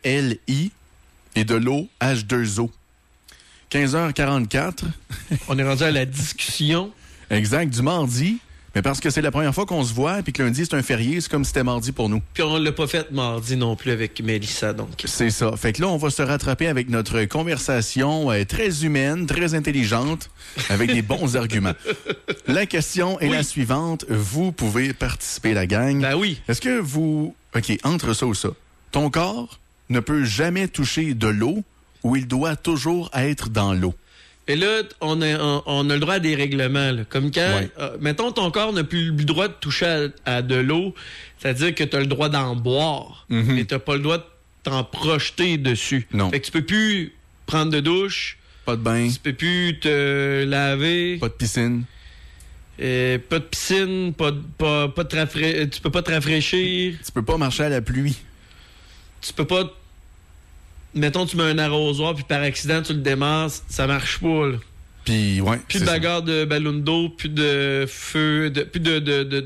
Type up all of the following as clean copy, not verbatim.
L-I et de l'eau H2O. 15h44. On est rendu à la discussion. Exact, du mardi. Mais parce que c'est la première fois qu'on se voit, puis que lundi, c'est un férié, c'est comme si c'était mardi pour nous. Puis on l'a pas fait mardi non plus avec Mélissa, donc. C'est ça. Fait que là, on va se rattraper avec notre conversation très humaine, très intelligente, avec des bons arguments. La question est la suivante. Vous pouvez participer, la gang. Ben oui. Est-ce que vous... OK, entre ça ou ça. Ton corps ne peut jamais toucher de l'eau ou il doit toujours être dans l'eau? Et là, on a le droit à des règlements. Là. Comme quand, mettons, ton corps n'a plus le droit de toucher à de l'eau, c'est-à-dire que tu as le droit d'en boire, mais tu n'as pas le droit de t'en projeter dessus. Non. Fait que tu peux plus prendre de douche. Pas de bain. Tu peux plus te laver. Pas de piscine. Pas de piscine, tu peux pas te rafraîchir. Tu peux pas marcher à la pluie. Tu peux pas... Mettons, tu mets un arrosoir, puis par accident, tu le démarres, ça marche pas, là. Puis, ouais. Plus de bagarre de ballon d'eau, plus de feu, plus de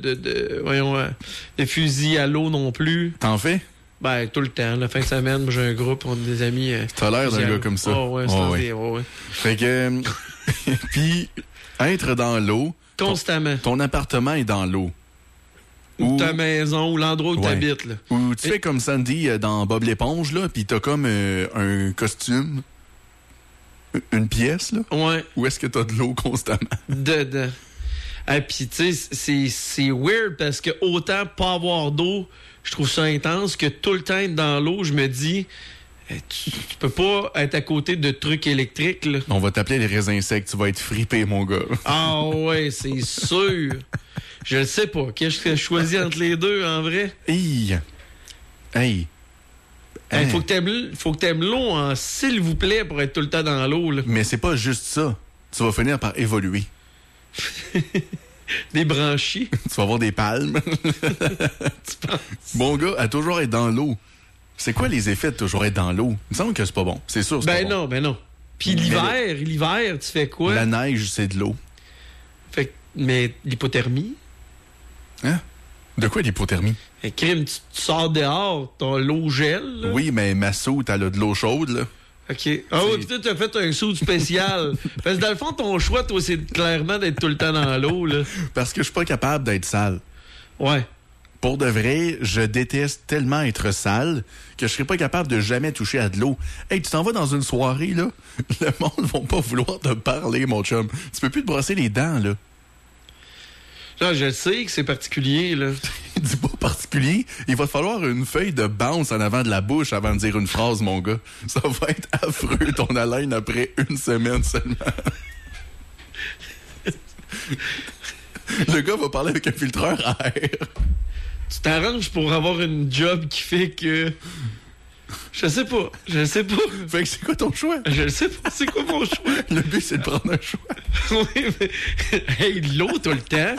fusils à l'eau non plus. T'en fais? Ben, tout le temps. La fin de semaine, moi, j'ai un groupe, on a des amis. T'as l'air d'un gars comme ça. Oh, ouais, ouais. Fait que... puis, être dans l'eau... Constamment. Ton appartement est dans l'eau. Ou ta maison, ou l'endroit où tu habites. Là. Ou tu fais comme Sandy dans Bob l'éponge, là, puis t'as comme un costume, une pièce, là. Ouais. Où est-ce que t'as de l'eau constamment? Dedans. Et puis, tu sais, c'est weird parce que autant pas avoir d'eau, je trouve ça intense, que tout le temps être dans l'eau, je me dis, tu peux pas être à côté de trucs électriques, là. On va t'appeler les raisins secs, tu vas être fripé, mon gars. Ah ouais, c'est sûr. Je le sais pas. Qu'est-ce que je choisis entre les deux, en vrai? Hey! Faut que t'aimes l'eau, hein, s'il vous plaît, pour être tout le temps dans l'eau, là. Mais c'est pas juste ça. Tu vas finir par évoluer. Des branchies. Tu vas avoir des palmes. Tu penses? Mon gars, à toujours être dans l'eau. C'est quoi les effets de toujours être dans l'eau? Il me semble que c'est pas bon. C'est sûr, c'est pas bon. Ben non. Puis l'hiver, tu fais quoi? La neige, c'est de l'eau. Mais l'hypothermie? Hein? De quoi l'hypothermie? Crime, tu sors dehors, l'eau gèle. Là. Oui, mais ma soute, elle a de l'eau chaude, là. OK. Ah oui, peut-être tu as fait un saut spécial. Parce que dans le fond, ton choix, toi, c'est clairement d'être tout le temps dans l'eau, là. Parce que je suis pas capable d'être sale. Ouais. Pour de vrai, je déteste tellement être sale que je serais pas capable de jamais toucher à de l'eau. Hey, tu t'en vas dans une soirée, là, le monde va pas vouloir te parler, mon chum. Tu peux plus te brosser les dents, là. Là, je sais que c'est particulier, là. Dis pas particulier. Il va te falloir une feuille de bounce en avant de la bouche avant de dire une phrase, mon gars. Ça va être affreux, ton haleine, après une semaine seulement. Le gars va parler avec un filtreur à air. Tu t'arranges pour avoir une job qui fait que... Je sais pas. Fait que c'est quoi ton choix? Je sais pas, c'est quoi mon choix? Le but, c'est de prendre un choix. Oui, mais... Hey, l'eau tout le temps.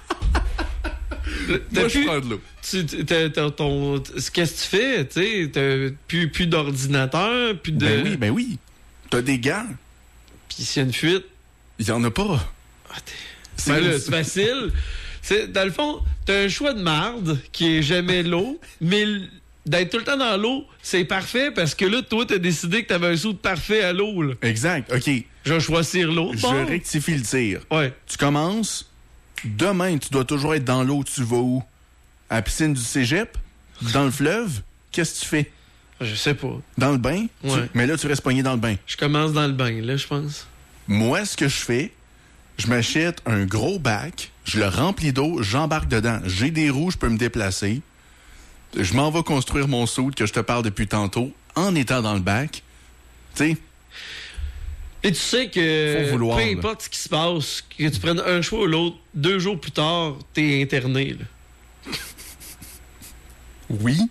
Moi, je prends de l'eau. Qu'est-ce que tu fais? Tu sais, t'as plus d'ordinateur, plus de... Ben oui. T'as des gants. Puis s'il y a une fuite... Il y en a pas. C'est facile. Dans le fond, t'as un choix de marde qui est jamais l'eau, mais d'être tout le temps dans l'eau, c'est parfait parce que là, toi, t'as décidé que t'avais un saut parfait à l'eau. Là. Exact. OK. Je vais choisir l'eau. Je rectifie le tir. Ouais. Tu commences. Demain, tu dois toujours être dans l'eau. Tu vas où? À la piscine du cégep? Dans le fleuve? Qu'est-ce que tu fais? Je sais pas. Dans le bain? Ouais. Mais là, tu restes pogné dans le bain. Je commence dans le bain, là, je pense. Moi, ce que je fais, je m'achète un gros bac, je le remplis d'eau, j'embarque dedans. J'ai des roues, je peux me déplacer. Je m'en vais construire mon saut que je te parle depuis tantôt en étant dans le bac. Tu sais... Et tu sais que vouloir, peu importe ce qui se passe, que tu prennes un choix ou l'autre, 2 jours plus tard, t'es interné. Là. Oui.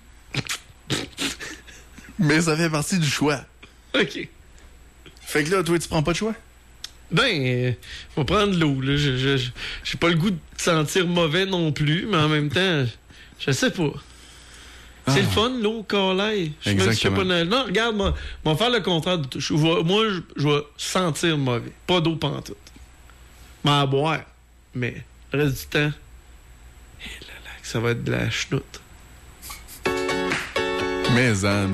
Mais ça fait partie du choix. OK. Fait que là, toi, tu prends pas de choix? Ben, faut prendre l'eau. Là. J'ai pas le goût de sentir mauvais non plus, mais en même temps, je sais pas. C'est le fun, l'eau, Carlet. Exactement. Non, regarde, moi, on va faire le contraire. Moi, je vais sentir mauvais. Pas d'eau pantoute. Mais à boire. Mais le reste du temps, ça va être de la chenoute. Mais man.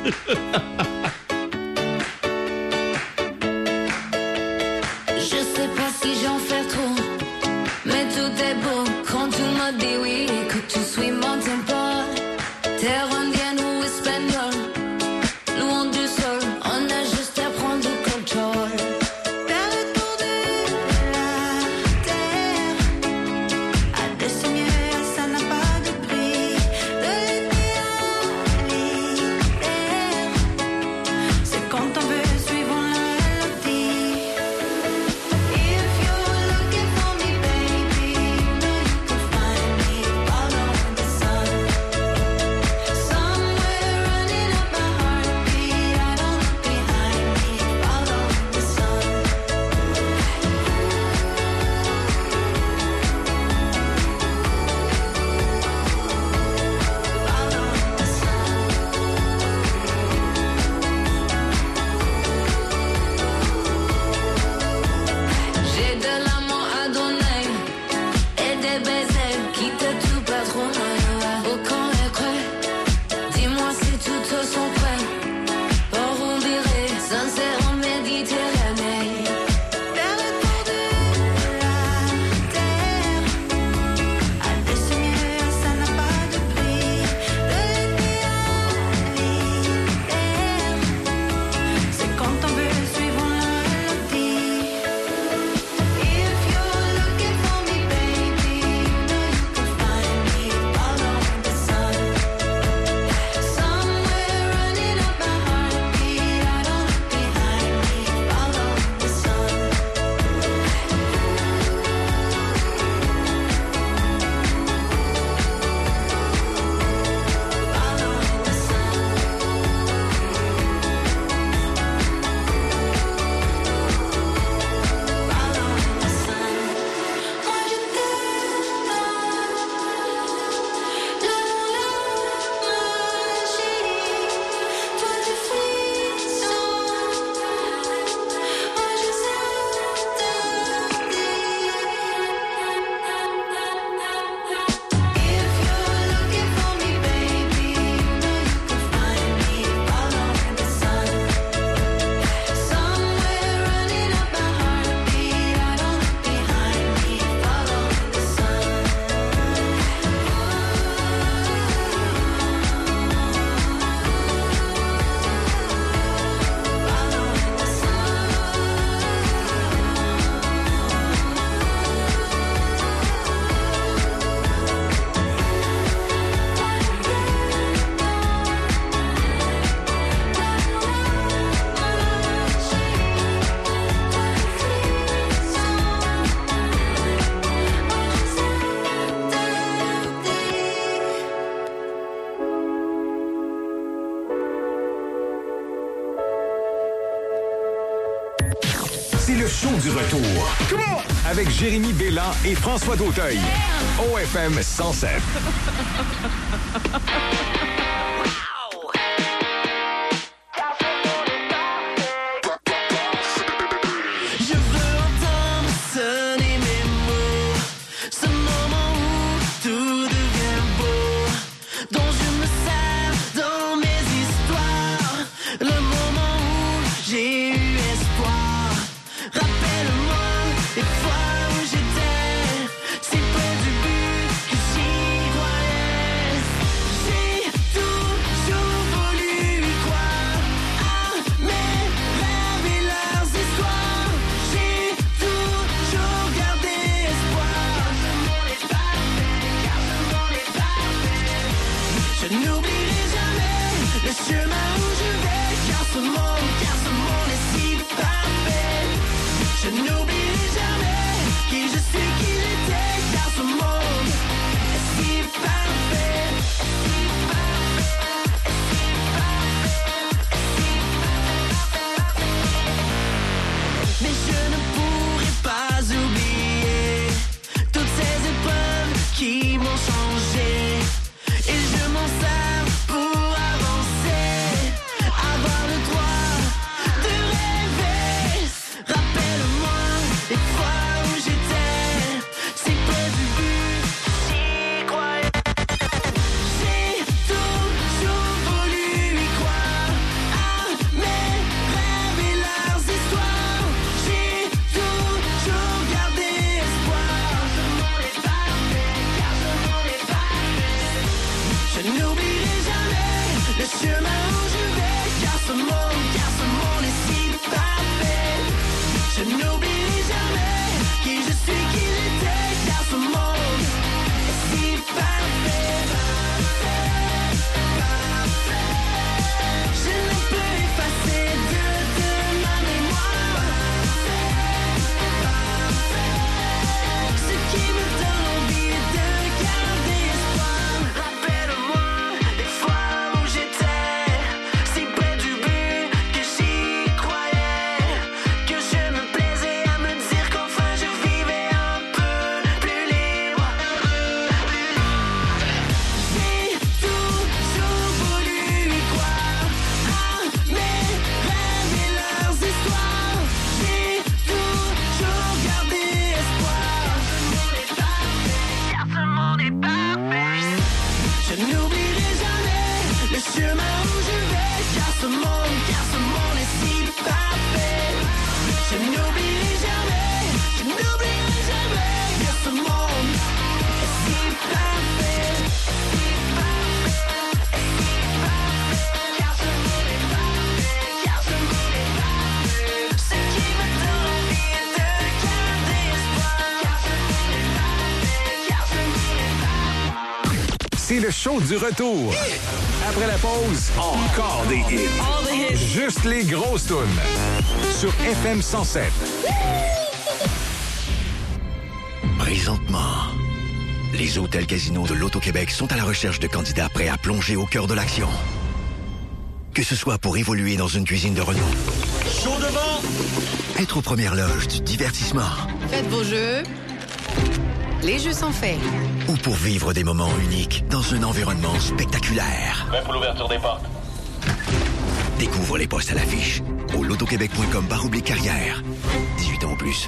Je sais pas si j'en fais trop, mais tout est beau quand tu me dis oui, que tu suis mon tempo. Terre indienne ou espagnole, loin du sol, on a juste à prendre le contrôle. Faire le tour de la terre, à dessiner, ça n'a pas de prix. De l'été à l'hiver, c'est quand on veut suivre la vie. If you're looking for me, baby, you know you can find me. Follow the sun. Somewhere running up my heartbeat, I don't look behind me. Follow the sun. Follow the sun. J'ai de l'amour à donner et des baisers qui te tuent pas trop mal. Au camp est prêt, dis-moi si tout te sont prêts. Pour on dirait sincère en Méditerranée. Faire le tour de la terre, à dessiner, ça n'a pas de prix. De l'été à l'hiver, c'est quand on veut suivre la vie. If you're looking for me, baby, you know you can find me. Follow the sun. Somewhere running up my heartbeat, I don't look behind me. Follow the sun. Follow the sun. Follow the sun. Moi je t'aime, l'amour, la magie. Toi tu frissons, moi je t'interdis. If you're looking for me, baby, you know you can find me. Follow the sun. Somewhere running up my heartbeat, I don't look behind me. Follow the sun. C'est le show du retour. Avec Jérémy Bélan et François D'auteuil. OFM 107. Je veux entendre sonner mes mots, ce moment où tout devient beau, dont je me sers dans mes histoires, le moment où j'ai eu espoir. Rappelle-moi les fois où j'étais si près du but que j'y croyais. J'ai show du retour. Après la pause, encore des hits. Juste les grosses tunes. Sur FM 107. Présentement, les hôtels casinos de l'Auto-Québec sont à la recherche de candidats prêts à plonger au cœur de l'action. Que ce soit pour évoluer dans une cuisine de renom, chaud devant, être aux premières loges du divertissement, faites vos jeux. Les jeux sont faits. ou pour vivre des moments uniques dans un environnement spectaculaire. Même pour l'ouverture des portes. Découvre les postes à l'affiche au lotoquebec.com/carrière. 18 ans ou plus.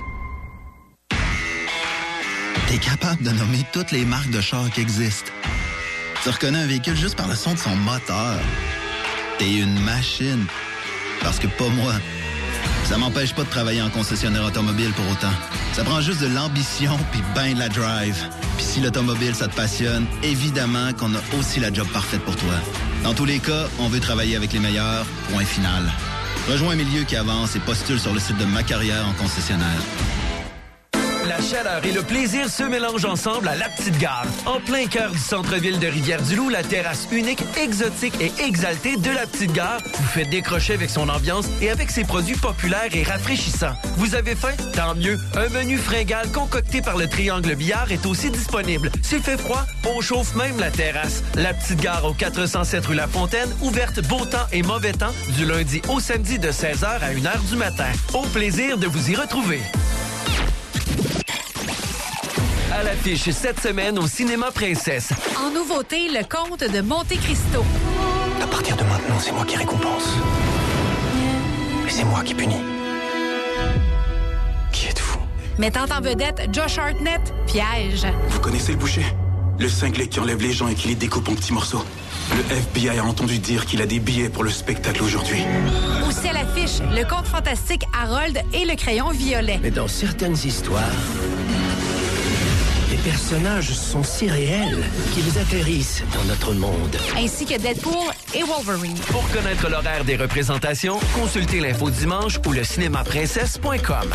T'es capable de nommer toutes les marques de chars qui existent. Tu reconnais un véhicule juste par le son de son moteur. T'es une machine. Parce que pas moi. Ça m'empêche pas de travailler en concessionnaire automobile pour autant. Ça prend juste de l'ambition puis ben de la drive. Puis si l'automobile, ça te passionne, évidemment qu'on a aussi la job parfaite pour toi. Dans tous les cas, on veut travailler avec les meilleurs. Point final. Rejoins un milieu qui avance et postule sur le site de Ma Carrière en concessionnaire. La chaleur et le plaisir se mélangent ensemble à La Petite Gare. En plein cœur du centre-ville de Rivière-du-Loup, la terrasse unique, exotique et exaltée de La Petite Gare vous fait décrocher avec son ambiance et avec ses produits populaires et rafraîchissants. Vous avez faim? Tant mieux. Un menu fringale concocté par le Triangle Billard est aussi disponible. S'il fait froid, on chauffe même la terrasse. La Petite Gare au 407 rue La Fontaine, ouverte beau temps et mauvais temps du lundi au samedi de 16h à 1h du matin. Au plaisir de vous y retrouver. À l'affiche cette semaine au Cinéma Princesse. En nouveauté, le conte de Monte Cristo. À partir de maintenant, c'est moi qui récompense. Et c'est moi qui punis. Qui êtes-vous? Mettant en vedette Josh Hartnett, Piège. Vous connaissez le boucher? Le cinglé qui enlève les gens et qui les découpe en petits morceaux. Le FBI a entendu dire qu'il a des billets pour le spectacle aujourd'hui. Aussi à l'affiche, le conte fantastique Harold et le crayon violet. Mais dans certaines histoires, les personnages sont si réels qu'ils atterrissent dans notre monde. Ainsi que Deadpool et Wolverine. Pour connaître l'horaire des représentations, consultez l'info dimanche ou le cinémaprincesse.com.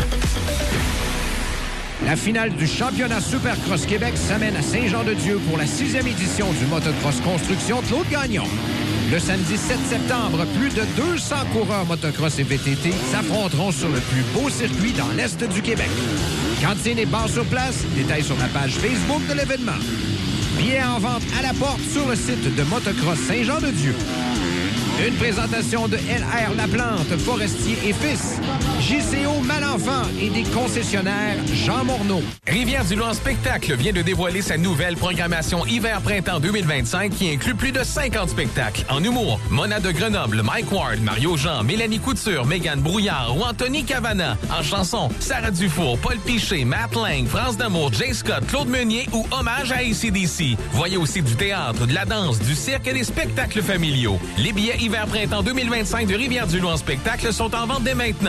La finale du championnat Supercross Québec s'amène à Saint-Jean-de-Dieu pour la 6e édition du motocross construction Claude Gagnon. Le samedi 7 septembre, plus de 200 coureurs motocross et VTT s'affronteront sur le plus beau circuit dans l'Est du Québec. Cantine et bar sur place, détails sur la page Facebook de l'événement. Billets en vente à la porte sur le site de Motocross Saint-Jean-de-Dieu. Une présentation de LR Laplante, Forestier et Fils, JCO Malenfant et des concessionnaires Jean Morneau. Rivière-du-Loup en spectacle vient de dévoiler sa nouvelle programmation hiver-printemps 2025 qui inclut plus de 50 spectacles. En humour, Mona de Grenoble, Mike Ward, Mario Jean, Mélanie Couture, Mégane Brouillard ou Anthony Cavana. En chanson, Sarah Dufour, Paul Piché, Matt Lang, France d'Amour, Jay Scott, Claude Meunier ou Hommage à AC/DC. Voyez aussi du théâtre, de la danse, du cirque et des spectacles familiaux. Les billets hiver-printemps 2025 de Rivière-du-Loup en spectacle sont en vente dès maintenant.